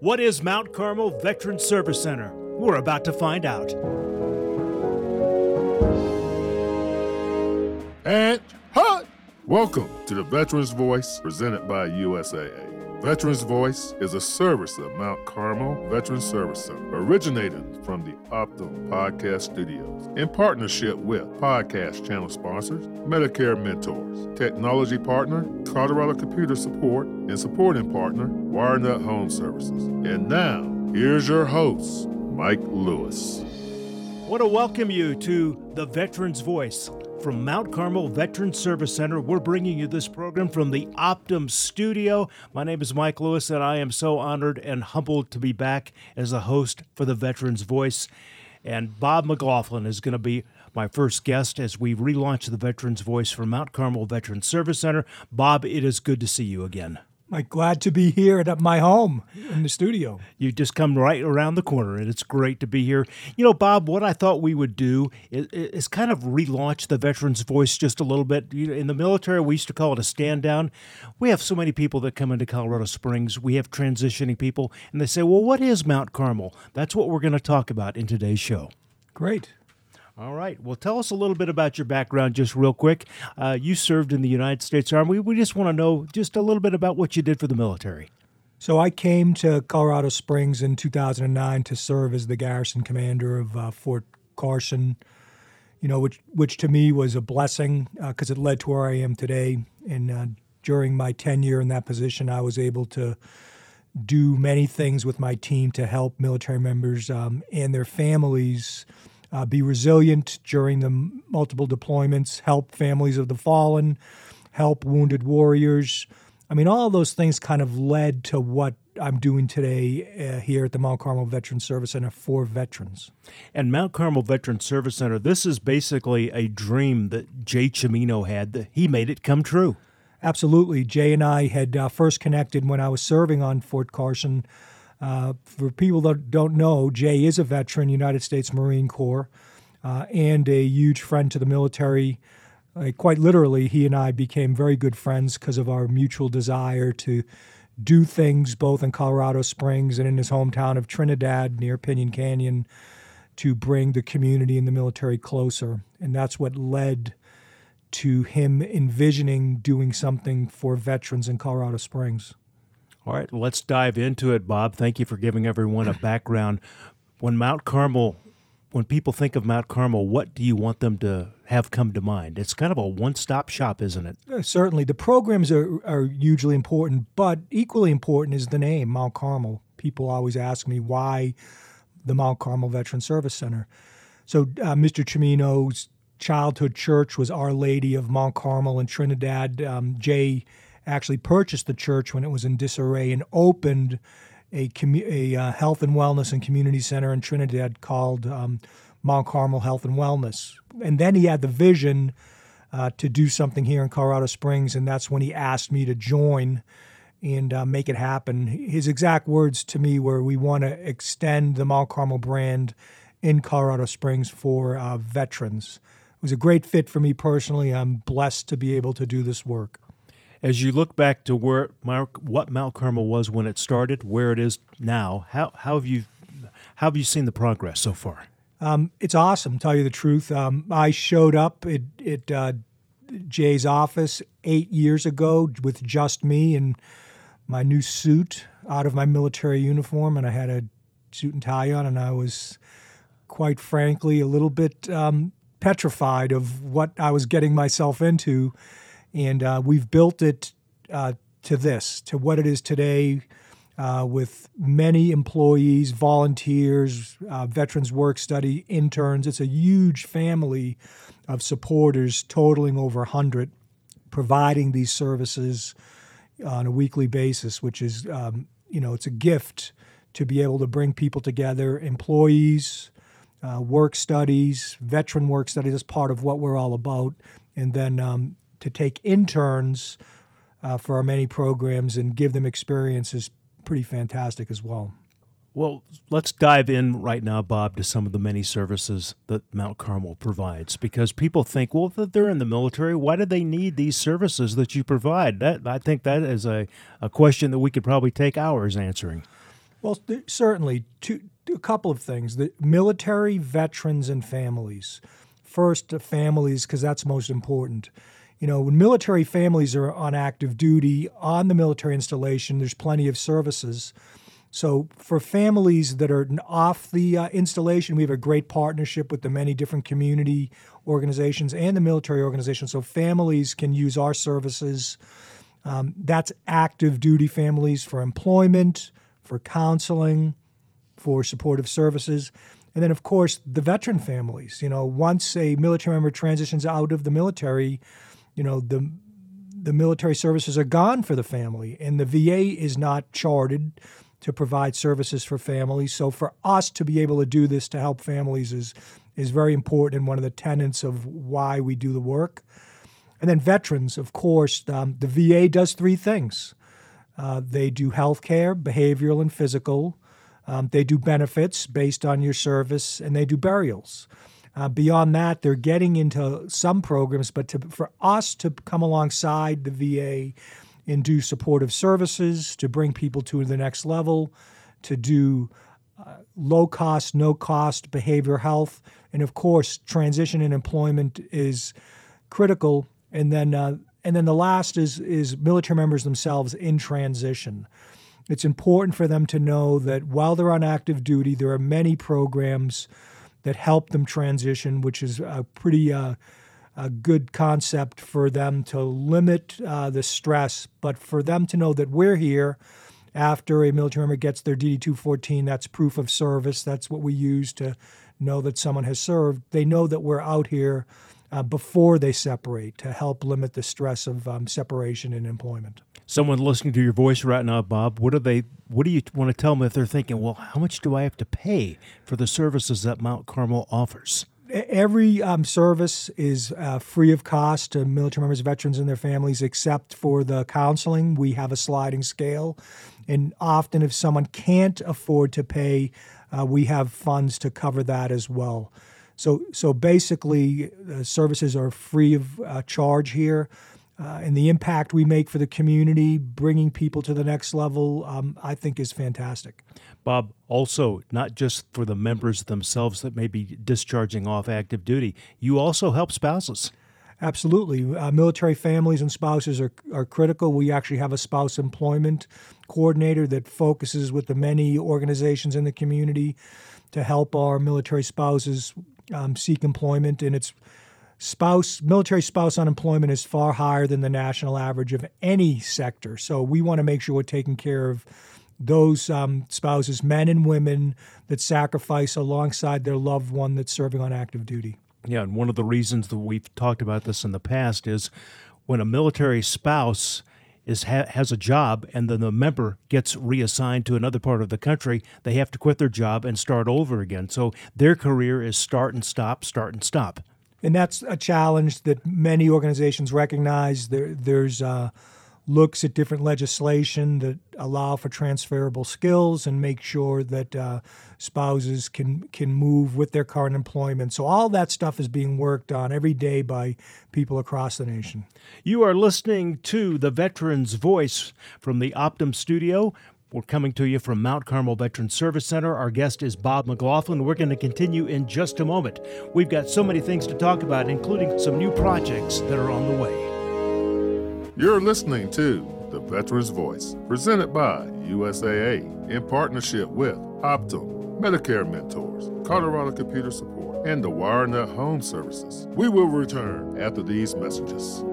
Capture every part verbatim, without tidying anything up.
What is Mount Carmel Veterans Service Center? We're about to find out. And hut! Welcome to the Veterans Voice presented by U S A A. Veterans Voice is a service of Mount Carmel Veterans Service Center, originated from the Optum Podcast Studios in partnership with podcast channel sponsors, Medicare Mentors, technology partner, Colorado Computer Support, and supporting partner, WireNut Home Services. And now, here's your host, Mike Lewis. I want to welcome you to the Veterans Voice. From Mount Carmel Veterans Service Center, we're bringing you this program from the Optum Studio. My name is Mike Lewis, and I am so honored and humbled to be back as a host for the Veterans Voice. And Bob McLaughlin is going to be my first guest as we relaunch the Veterans Voice from Mount Carmel Veterans Service Center. Bob, it is good to see you again. Mike, glad to be here at my home in the studio. You just come right around the corner, and it's great to be here. You know, Bob, what I thought we would do is, is kind of relaunch the Veterans Voice just a little bit. You know, in the military, we used to call it a stand down. We have so many people that come into Colorado Springs. We have transitioning people, and they say, well, what is Mount Carmel? That's what we're going to talk about in today's show. Great. All right. Well, tell us a little bit about your background just real quick. Uh, you served in the United States Army. We just want to know just a little bit about what you did for the military. So I came to Colorado Springs in two thousand nine to serve as the garrison commander of uh, Fort Carson, you know, which which to me was a blessing because uh, it led to where I am today. And uh, during my tenure in that position, I was able to do many things with my team to help military members um, and their families Uh, be resilient during the multiple deployments, help families of the fallen, help wounded warriors. I mean, all of those things kind of led to what I'm doing today uh, here at the Mount Carmel Veterans Service Center for veterans. And Mount Carmel Veterans Service Center, this is basically a dream that Jay Cimino had. That he made it come true. Absolutely. Jay and I had uh, first connected when I was serving on Fort Carson. Uh, for people that don't know, Jay is a veteran, United States Marine Corps, uh, and a huge friend to the military. Uh, quite literally, he and I became very good friends because of our mutual desire to do things both in Colorado Springs and in his hometown of Trinidad near Pinyon Canyon to bring the community and the military closer. And that's what led to him envisioning doing something for veterans in Colorado Springs. All right, let's dive into it, Bob. Thank you for giving everyone a background. When Mount Carmel, when people think of Mount Carmel, what do you want them to have come to mind? It's kind of a one-stop shop, isn't it? Uh, certainly. The programs are, are hugely important, but equally important is the name, Mount Carmel. People always ask me why the Mount Carmel Veterans Service Center. So uh, Mister Cimino's childhood church was Our Lady of Mount Carmel in Trinidad. Um, Jay actually purchased the church when it was in disarray and opened a, commu- a uh, health and wellness and community center in Trinidad called um, Mount Carmel Health and Wellness. And then he had the vision uh, to do something here in Colorado Springs, and that's when he asked me to join and uh, make it happen. His exact words to me were, we want to extend the Mount Carmel brand in Colorado Springs for uh, veterans. It was a great fit for me personally. I'm blessed to be able to do this work. As you look back to where what Mount Carmel was when it started, where it is now, how how have you how have you seen the progress so far? Um, it's awesome, to tell you the truth. Um, I showed up at, at uh, Jay's office eight years ago with just me and my new suit out of my military uniform, and I had a suit and tie on, and I was, quite frankly, a little bit um, petrified of what I was getting myself into. And uh, we've built it uh, to this, to what it is today, uh, with many employees, volunteers, uh, veterans work study, interns. It's a huge family of supporters totaling over one hundred, providing these services on a weekly basis, which is, um, you know, it's a gift to be able to bring people together, employees, uh, work studies, veteran work studies. That's part of what we're all about. And then um, to take interns uh, for our many programs and give them experience is pretty fantastic as well. Well, let's dive in right now, Bob, to some of the many services that Mount Carmel provides, because people think, well, if they're in the military, why do they need these services that you provide? That I think that is a, a question that we could probably take hours answering. Well, th- certainly, two, a couple of things. The military, veterans, and families. First, uh, families, because that's most important. You know, when military families are on active duty on the military installation, there's plenty of services. So for families that are off the uh, installation, we have a great partnership with the many different community organizations and the military organizations. So families can use our services. Um, that's active duty families for employment, for counseling, for supportive services. And then, of course, the veteran families. You know, once a military member transitions out of the military, you know, the the military services are gone for the family, and the V A is not chartered to provide services for families. So for us to be able to do this to help families is is very important and one of the tenets of why we do the work. And then veterans, of course, um, the V A does three things. Uh, they do health care, behavioral and physical. Um, they do benefits based on your service, and they do burials. Uh, beyond that, they're getting into some programs, but to, for us to come alongside the V A and do supportive services, to bring people to the next level, to do uh, low-cost, no-cost behavioral health, and of course, transition and employment is critical. And then, uh, and then the last is is military members themselves in transition. It's important for them to know that while they're on active duty, there are many programs that help them transition, which is a pretty uh, a good concept for them to limit uh, the stress, but for them to know that we're here after a military member gets their D D two fourteen. That's proof of service. That's what we use to know that someone has served. They know that we're out here uh, before they separate to help limit the stress of um, separation and employment. Someone listening to your voice right now, Bob, what do they? What do you want to tell them if they're thinking, well, how much do I have to pay for the services that Mount Carmel offers? Every um, service is uh, free of cost to military members, veterans, and their families, except for the counseling. We have a sliding scale. And often if someone can't afford to pay, uh, we have funds to cover that as well. So so basically, the services are free of uh, charge here. Uh, and the impact we make for the community, bringing people to the next level, um, I think is fantastic. Bob, also, not just for the members themselves that may be discharging off active duty, you also help spouses. Absolutely. Uh, military families and spouses are, are critical. We actually have a spouse employment coordinator that focuses with the many organizations in the community to help our military spouses um, seek employment. And it's Spouse, military spouse unemployment is far higher than the national average of any sector. So we want to make sure we're taking care of those um, spouses, men and women, that sacrifice alongside their loved one that's serving on active duty. Yeah, and one of the reasons that we've talked about this in the past is when a military spouse is ha- has a job and then the member gets reassigned to another part of the country, they have to quit their job and start over again. So their career is start and stop, start and stop. And that's a challenge that many organizations recognize. There, there's uh, looks at different legislation that allow for transferable skills and make sure that uh, spouses can can move with their current employment. So all that stuff is being worked on every day by people across the nation. You are listening to The Veterans Voice from the Optum Studio. We're coming to you from Mount Carmel Veterans Service Center. Our guest is Bob McLaughlin. We're going to continue in just a moment. We've got so many things to talk about, including some new projects that are on the way. You're listening to The Veterans Voice, presented by U S A A in partnership with Optum, Medicare Mentors, Colorado Computer Support, and the WireNet Home Services. We will return after these messages.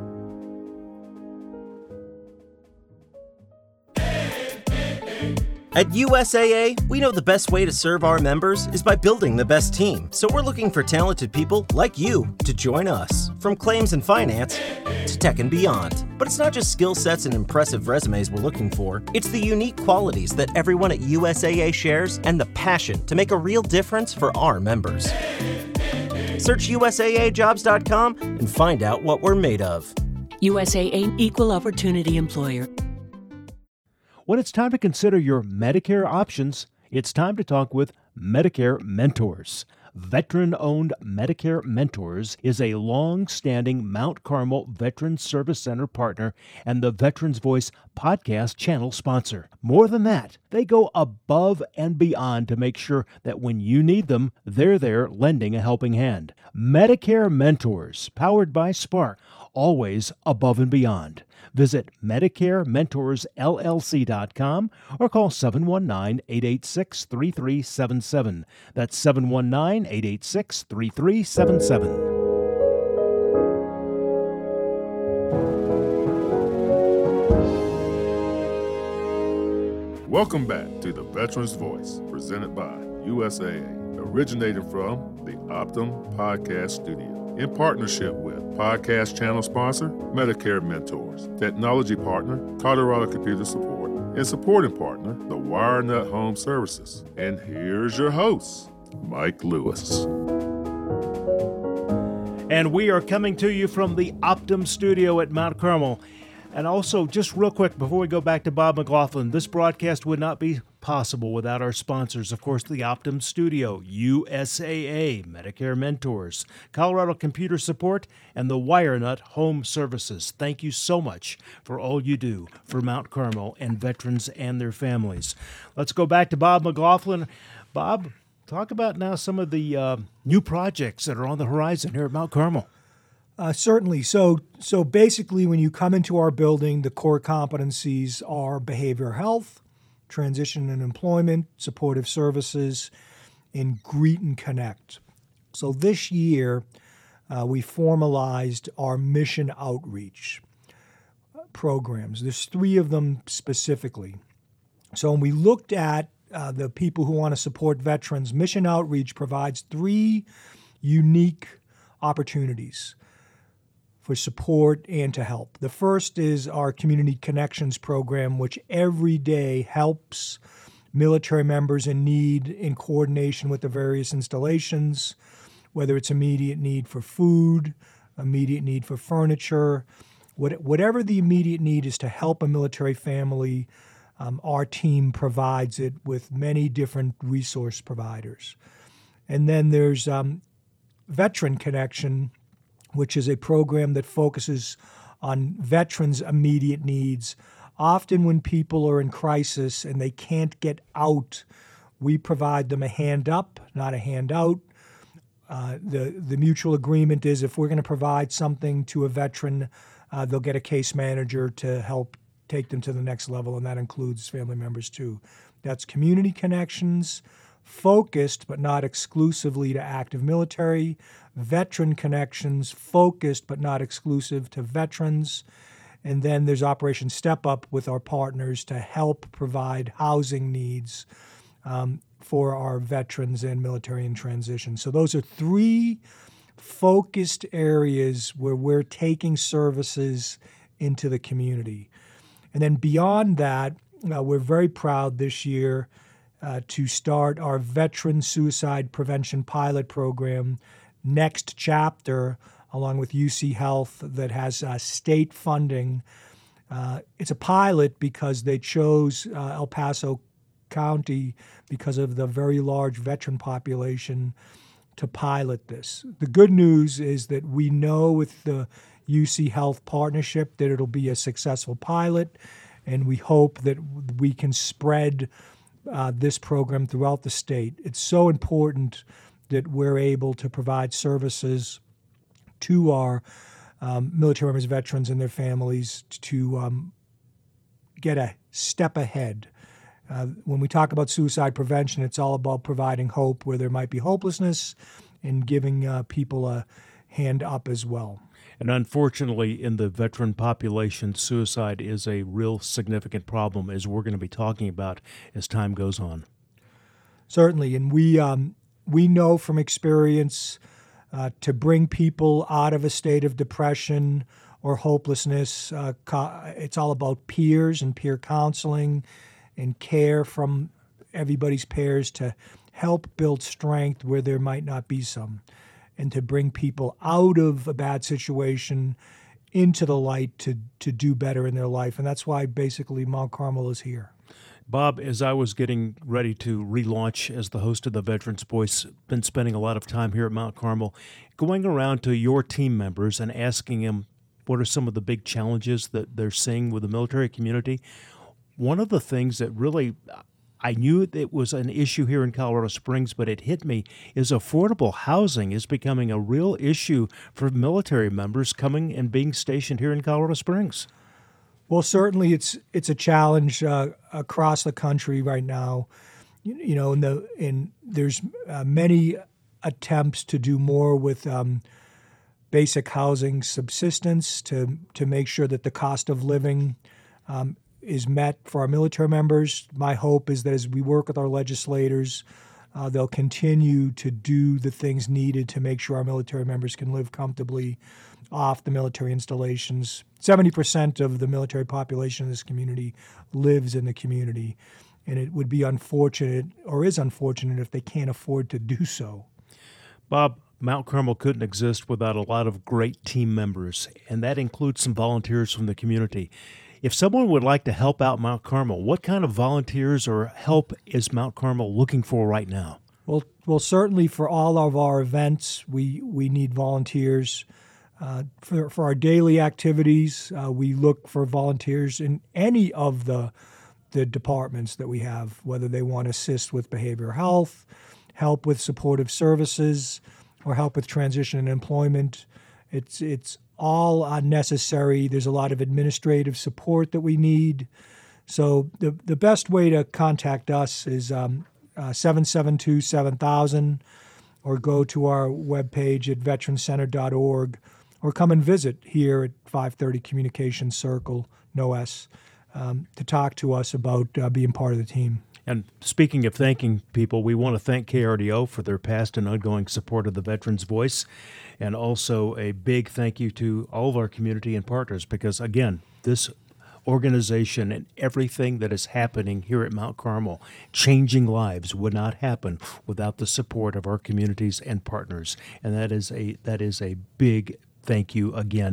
At U S A A, we know the best way to serve our members is by building the best team. So we're looking for talented people like you to join us, from claims and finance to tech and beyond. But it's not just skill sets and impressive resumes we're looking for. It's the unique qualities that everyone at U S A A shares and the passion to make a real difference for our members. Search U S A A jobs dot com and find out what we're made of. U S A A Equal Opportunity Employer. When it's time to consider your Medicare options, it's time to talk with Medicare Mentors, veteran-owned Medicare Mentors is a long-standing Mount Carmel Veterans Service Center partner and the Veterans Voice podcast channel sponsor. More than that, they go above and beyond to make sure that when you need them, they're there lending a helping hand. Medicare Mentors, powered by Spark, always above and beyond. Visit Medicare Mentors L L C dot com or call seven one nine, eight eight six, three three seven seven. That's seven one nine, eight eight six, three three seven seven. Welcome back to the Veterans Voice, presented by U S A A, originating from the Optum Podcast Studio, in partnership with podcast channel sponsor, Medicare Mentors, technology partner, Colorado Computer Support, and supporting partner, the WireNut Home Services. And here's your host, Mike Lewis. And we are coming to you from the Optum Studio at Mount Carmel. And also, just real quick, before we go back to Bob McLaughlin, this broadcast would not be possible without our sponsors. Of course, the Optum Studio, U S A A, Medicare Mentors, Colorado Computer Support, and the WireNut Home Services. Thank you so much for all you do for Mount Carmel and veterans and their families. Let's go back to Bob McLaughlin. Bob, talk about now some of the uh, new projects that are on the horizon here at Mount Carmel. Uh, certainly. So, so basically, when you come into our building, the core competencies are behavioral health, transition and employment, supportive services, and greet and connect. So this year, uh, we formalized our mission outreach programs. There's three of them specifically. So when we looked at uh, the people who want to support veterans, mission outreach provides three unique opportunities for support and to help. The first is our Community Connections program, which every day helps military members in need in coordination with the various installations, whether it's immediate need for food, immediate need for furniture, whatever the immediate need is to help a military family, um, our team provides it with many different resource providers. And then there's um, Veteran Connection, which is a program that focuses on veterans' immediate needs. Often when people are in crisis and they can't get out, we provide them a hand up, not a hand out. Uh, the, the mutual agreement is if we're going to provide something to a veteran, uh, they'll get a case manager to help take them to the next level, and that includes family members too. That's Community Connections, focused but not exclusively to active military. Veteran Connections, focused but not exclusive to veterans. And then there's Operation Step Up with our partners to help provide housing needs um, for our veterans and military in transition. So those are three focused areas where we're taking services into the community. And then beyond that, uh, we're very proud this year uh, to start our Veteran Suicide Prevention Pilot Program, Next Chapter, along with U C Health, that has uh, state funding. Uh, it's a pilot because they chose uh, El Paso County because of the very large veteran population to pilot this. The good news is that we know with the U C Health partnership that it'll be a successful pilot, and we hope that we can spread uh, this program throughout the state. It's so important that we're able to provide services to our um, military members, veterans, and their families to um, get a step ahead. Uh, when we talk about suicide prevention, it's all about providing hope where there might be hopelessness and giving uh, people a hand up as well. And unfortunately, in the veteran population, suicide is a real significant problem, as we're going to be talking about as time goes on. Certainly, and we um, we know from experience uh, to bring people out of a state of depression or hopelessness, uh, it's all about peers and peer counseling and care from everybody's peers to help build strength where there might not be some, and to bring people out of a bad situation into the light to, to do better in their life. And that's why basically Mount Carmel is here. Bob, as I was getting ready to relaunch as the host of the Veterans Voice, been spending a lot of time here at Mount Carmel, going around to your team members and asking them what are some of the big challenges that they're seeing with the military community. One of the things that really, I knew it was an issue here in Colorado Springs, but it hit me, is affordable housing is becoming a real issue for military members coming and being stationed here in Colorado Springs. Well, certainly it's it's a challenge uh, across the country right now. You, you know, in the in there's uh, many attempts to do more with um, basic housing subsistence to to make sure that the cost of living um, is met for our military members. My hope is that as we work with our legislators, uh, they'll continue to do the things needed to make sure our military members can live comfortably off the military installations. seventy percent of the military population in this community lives in the community, and it would be unfortunate, or is unfortunate, if they can't afford to do so. Bob, Mount Carmel couldn't exist without a lot of great team members, and that includes some volunteers from the community. If someone would like to help out Mount Carmel, what kind of volunteers or help is Mount Carmel looking for right now? Well, well, certainly for all of our events, we, we need volunteers. Uh, for, for our daily activities, uh, we look for volunteers in any of the the departments that we have, whether they want to assist with behavioral health, help with supportive services, or help with transition and employment. It's it's all unnecessary. There's a lot of administrative support that we need. So the the best way to contact us is um, uh, seven seven two, seven thousand, or go to our webpage at veteran center dot org, or come and visit here at five thirty Communications Circle, N O S, um, to talk to us about uh, being part of the team. And speaking of thanking people, we want to thank K R D O for their past and ongoing support of the Veterans Voice, and also a big thank you to all of our community and partners, because, again, this organization and everything that is happening here at Mount Carmel, changing lives, would not happen without the support of our communities and partners. And that is a that is a big thank you again.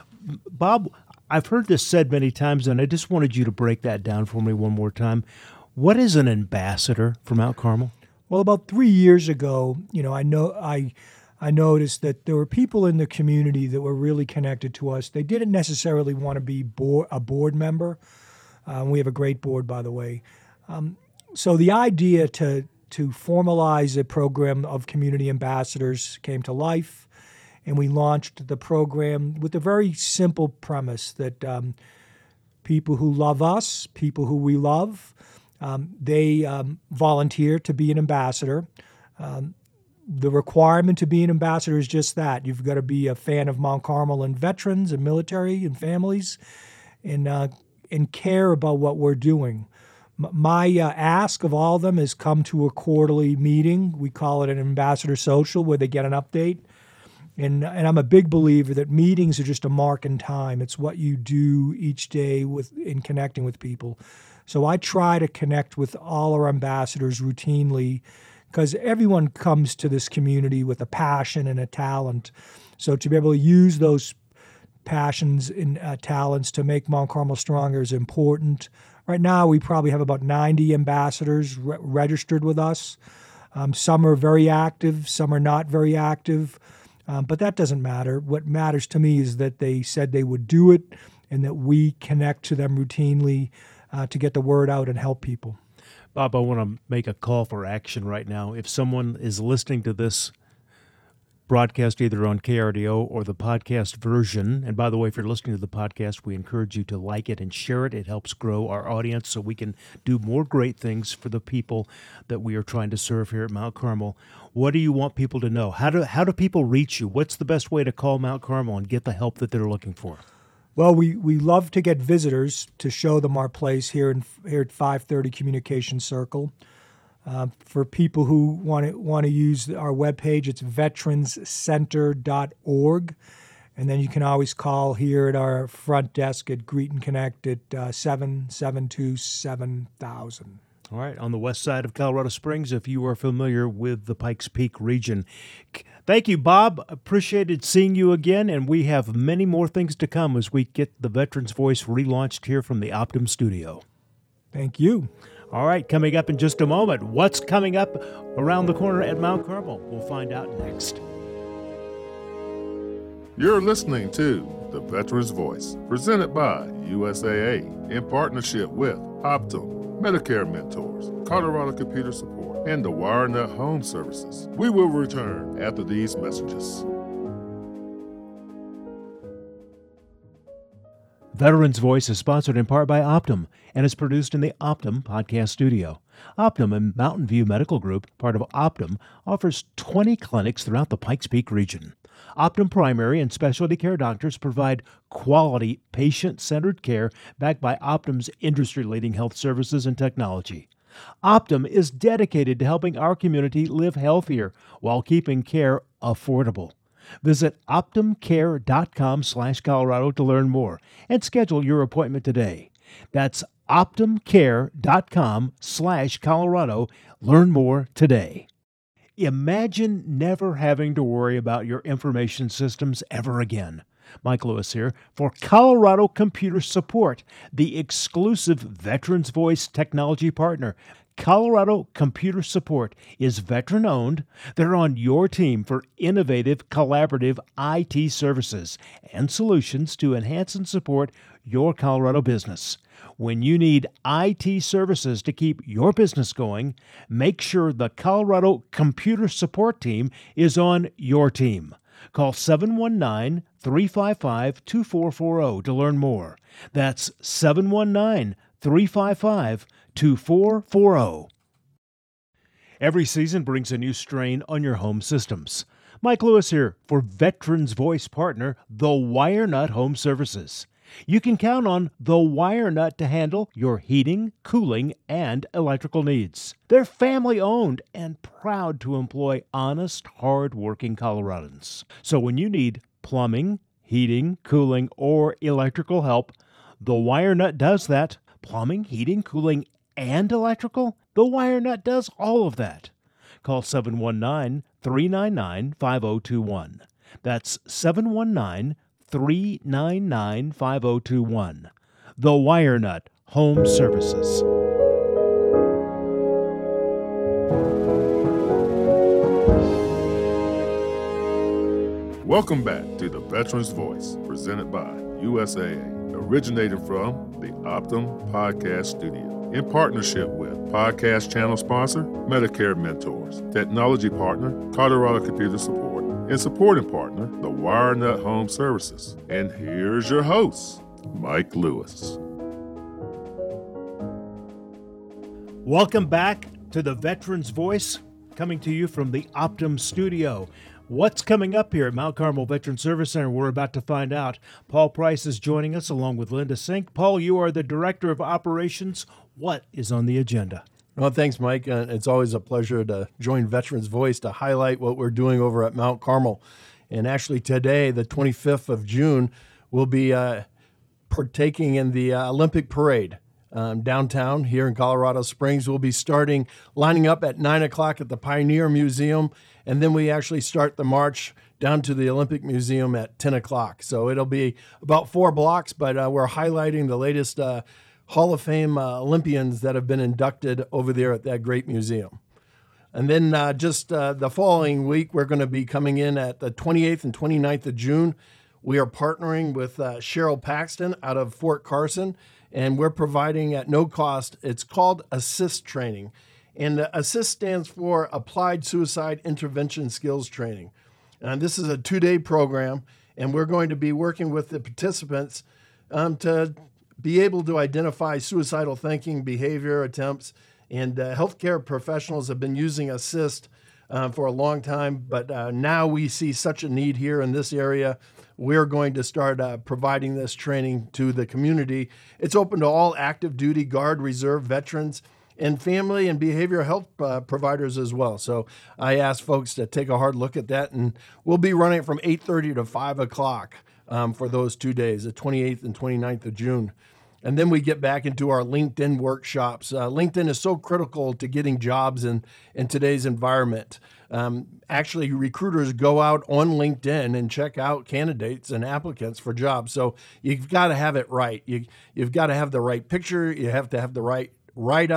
Bob, I've heard this said many times, and I just wanted you to break that down for me one more time. What is an ambassador for Mount Carmel? Well, about three years ago, you know, I know I I noticed that there were people in the community that were really connected to us. They didn't necessarily want to be board, a board member. Um, we have a great board, by the way. Um, so the idea to to formalize a program of community ambassadors came to life, and we launched the program with a very simple premise that um, people who love us, people who we love, um, they um, volunteer to be an ambassador. Um, the requirement to be an ambassador is just that. You've got to be a fan of Mount Carmel and veterans and military and families, and uh, and care about what we're doing. M- my uh, ask of all of them is come to a quarterly meeting. We call it an ambassador social, where they get an update. And and I'm a big believer that meetings are just a mark in time. It's what you do each day with in connecting with people. So I try to connect with all our ambassadors routinely, because everyone comes to this community with a passion and a talent. So to be able to use those passions and uh, talents to make Mount Carmel stronger is important. Right now, we probably have about ninety ambassadors re- registered with us. Um, some are very active, some are not very active. Um, but that doesn't matter. What matters to me is that they said they would do it, and that we connect to them routinely uh, to get the word out and help people. Bob, I want to make a call for action right now. If someone is listening to this broadcast either on K R D O or the podcast version, and by the way, if you're listening to the podcast, we encourage you to like it and share it. It helps grow our audience so we can do more great things for the people that we are trying to serve here at Mount Carmel. What do you want people to know? How do how do people reach you? What's the best way to call Mount Carmel and get the help that they're looking for? Well, we, we love to get visitors to show them our place here in here at five thirty Communications Circle. Uh, for people who want to want to use our webpage, it's veterans center dot org. And then you can always call here at our front desk at Greet and Connect at uh, seven seven two, seven thousand. All right, on the west side of Colorado Springs, if you are familiar with the Pikes Peak region. Thank you, Bob. Appreciated seeing you again, and we have many more things to come as we get the Veterans Voice relaunched here from the Optum studio. Thank you. All right, coming up in just a moment, what's coming up around the corner at Mount Carmel? We'll find out next. You're listening to The Veteran's Voice, presented by U S A A in partnership with Optum, Medicare Mentors, Colorado Computer Support, and the WireNut Home Services. We will return after these messages. Veterans Voice is sponsored in part by Optum and is produced in the Optum Podcast Studio. Optum and Mountain View Medical Group, part of Optum, offers twenty clinics throughout the Pikes Peak region. Optum primary and specialty care doctors provide quality, patient-centered care backed by Optum's industry-leading health services and technology. Optum is dedicated to helping our community live healthier while keeping care affordable. Visit optumcare.com slash Colorado to learn more and schedule your appointment today. That's optumcare.com slash Colorado. Learn more today. Imagine never having to worry about your information systems ever again. Mike Lewis here for Colorado Computer Support, the exclusive Veterans Voice technology partner. Colorado Computer Support is veteran-owned. They're on your team for innovative, collaborative I T services and solutions to enhance and support your Colorado business. When you need I T services to keep your business going, make sure the Colorado Computer Support team is on your team. Call seven one nine, three five five, two four four zero to learn more. That's seven one nine, three five five, two four four zero. Every season brings a new strain on your home systems. Mike Lewis here for Veterans Voice partner, the WireNut Home Services. You can count on the WireNut to handle your heating, cooling, and electrical needs. They're family-owned and proud to employ honest, hard-working Coloradans. So when you need plumbing, heating, cooling, or electrical help, the WireNut does that. Plumbing, heating, cooling, and electrical? The WireNut does all of that. Call seven one nine, three nine nine, five zero two one. That's seven one nine, three nine nine, five zero two one. The WireNut Home Services. Welcome back to The Veteran's Voice, presented by U S A A, originated from the Optum Podcast Studio, in partnership with podcast channel sponsor, Medicare Mentors, technology partner, Colorado Computer Support, and supporting partner, the WireNut Home Services. And here's your host, Mike Lewis. Welcome back to the Veterans Voice, coming to you from the Optum Studio. What's coming up here at Mount Carmel Veteran Service Center? We're about to find out. Paul Price is joining us along with Linda Sink. Paul, you are the Director of Operations. What is on the agenda? Well, thanks, Mike. Uh, it's always a pleasure to join Veterans Voice to highlight what we're doing over at Mount Carmel. And actually today, the twenty-fifth of June, we'll be uh, partaking in the uh, Olympic Parade. Um, downtown here in Colorado Springs. We'll be starting, lining up at nine o'clock at the Pioneer Museum, and then we actually start the march down to the Olympic Museum at ten o'clock. So it'll be about four blocks, but uh, we're highlighting the latest uh, Hall of Fame uh, Olympians that have been inducted over there at that great museum. And then uh, just uh, the following week, we're going to be coming in at the twenty-eighth and twenty-ninth of June. We are partnering with uh, Cheryl Paxton out of Fort Carson, and we're providing at no cost. It's called ASSIST training. And uh, ASSIST stands for Applied Suicide Intervention Skills Training. And this is a two-day program, and we're going to be working with the participants um, to be able to identify suicidal thinking, behavior, attempts, and uh, healthcare professionals have been using ASSIST uh, for a long time, but uh, now we see such a need here in this area. We're going to start uh, providing this training to the community. It's open to all active duty, Guard, Reserve, veterans, and family and behavioral health uh, providers as well. So I ask folks to take a hard look at that, and we'll be running it from eight thirty to five o'clock um, for those two days, the twenty-eighth and twenty-ninth of June. And then we get back into our LinkedIn workshops. Uh, LinkedIn is so critical to getting jobs in, in today's environment. Um, actually, recruiters go out on LinkedIn and check out candidates and applicants for jobs. So you've got to have it right. You, you've got to have the right picture. You have to have the right write-up,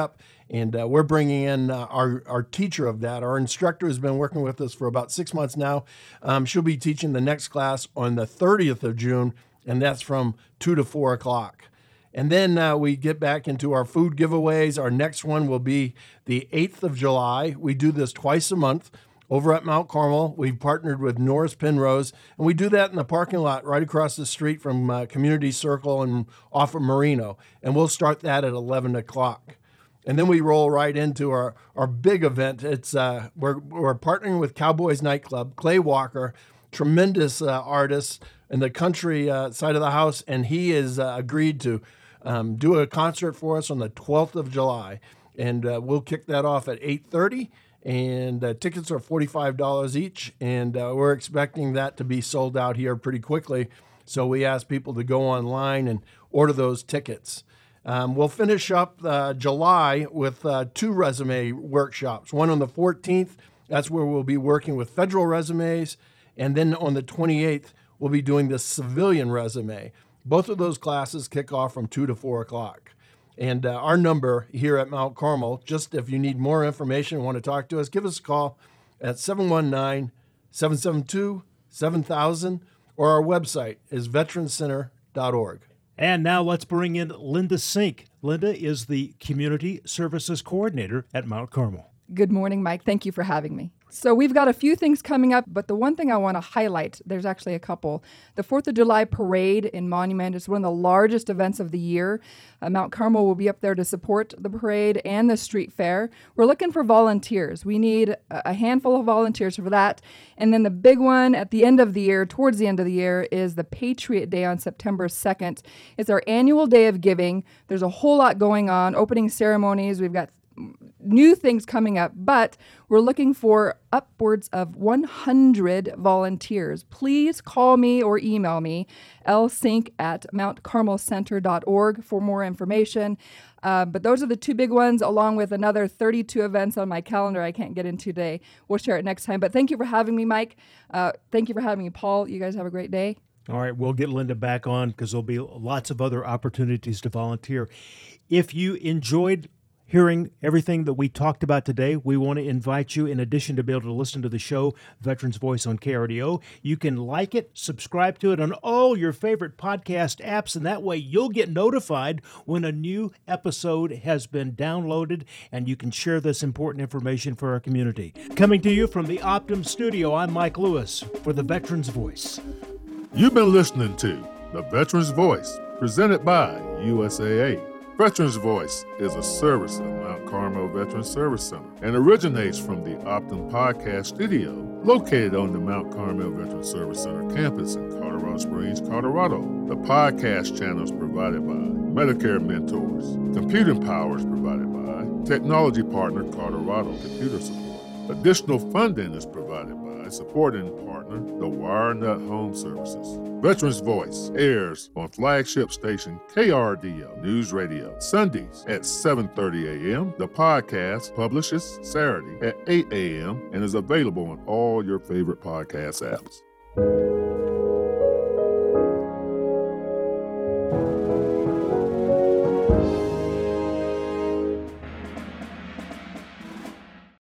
And uh, we're bringing in uh, our, our teacher of that. Our instructor has been working with us for about six months now. Um, she'll be teaching the next class on the thirtieth of June, and that's from two to four o'clock. And then uh, we get back into our food giveaways. Our next one will be the eighth of July. We do this twice a month over at Mount Carmel. We've partnered with Norris Penrose, and we do that in the parking lot right across the street from uh, Community Circle and off of Marino. And we'll start that at eleven o'clock. And then we roll right into our, our big event. It's uh, we're, we're partnering with Cowboys Nightclub, Clay Walker, tremendous uh, artist in the country uh, side of the house, and he has uh, agreed to um, do a concert for us on the twelfth of July. And uh, we'll kick that off at eight thirty, and uh, tickets are forty-five dollars each, and uh, we're expecting that to be sold out here pretty quickly. So we ask people to go online and order those tickets. Um, we'll finish up uh, July with uh, two resume workshops. One on the fourteenth, that's where we'll be working with federal resumes. And then on the twenty-eighth, we'll be doing the civilian resume. Both of those classes kick off from two to four o'clock. And uh, our number here at Mount Carmel, just if you need more information and want to talk to us, give us a call at seven one nine, seven seven two, seven thousand, or our website is veterans center dot org. And now let's bring in Linda Sink. Linda is the Community Services Coordinator at Mount Carmel. Good morning, Mike. Thank you for having me. So we've got a few things coming up, but the one thing I want to highlight, there's actually a couple. The fourth of July Parade in Monument is one of the largest events of the year. Uh, Mount Carmel will be up there to support the parade and the street fair. We're looking for volunteers. We need a handful of volunteers for that. And then the big one at the end of the year, towards the end of the year, is the Patriot Day on September second. It's our annual day of giving. There's a whole lot going on, opening ceremonies. We've got new things coming up, but we're looking for upwards of one hundred volunteers. Please call me or email me, l sink at mount carmel center dot org for more information. Uh, but those are the two big ones, along with another thirty-two events on my calendar I can't get into today. We'll share it next time. But thank you for having me, Mike. Uh, thank you for having me, Paul. You guys have a great day. All right, we'll get Linda back on because there'll be lots of other opportunities to volunteer. If you enjoyed hearing everything that we talked about today, we want to invite you, in addition to be able to listen to the show, Veterans Voice on K R D O, you can like it, subscribe to it on all your favorite podcast apps, and that way you'll get notified when a new episode has been downloaded, and you can share this important information for our community. Coming to you from the Optum Studio, I'm Mike Lewis for the Veterans Voice. You've been listening to The Veterans Voice, presented by U S A A. Veterans Voice is a service of Mount Carmel Veterans Service Center and originates from the Optum Podcast Studio, located on the Mount Carmel Veterans Service Center campus in Colorado Springs, Colorado. The podcast channel is provided by Medicare Mentors. Computing power is provided by Technology Partner Colorado Computer Support. Additional funding is provided by supporting partner, the WireNut Home Services. Veterans Voice airs on flagship station K R D O News Radio, Sundays at seven thirty a.m. The podcast publishes Saturday at eight a.m. and is available on all your favorite podcast apps.